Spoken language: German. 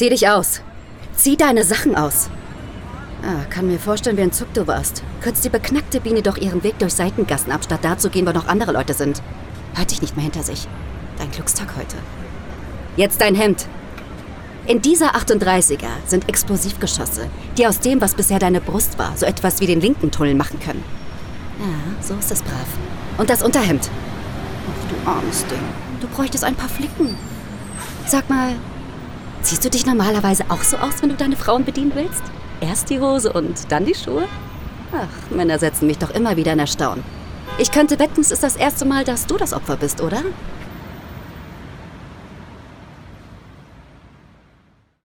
Zieh dich aus. Zieh deine Sachen aus. Ah, kann mir vorstellen, wie entzückt du warst. Kürzt die beknackte Biene doch ihren Weg durch Seitengassen ab, statt da zu gehen, wo noch andere Leute sind. Hört dich nicht mehr hinter sich. Dein Glückstag heute. Jetzt dein Hemd. In dieser 38er sind Explosivgeschosse, die aus dem, was bisher deine Brust war, so etwas wie den linken Tunnel machen können. Ja, so ist es brav. Und das Unterhemd. Ach, du armes Ding. Du bräuchtest ein paar Flicken. Sag mal, ziehst du dich normalerweise auch so aus, wenn du deine Frauen bedienen willst? Erst die Hose und dann die Schuhe? Ach, Männer setzen mich doch immer wieder in Erstaunen. Ich könnte wetten, es ist das erste Mal, dass du das Opfer bist, oder?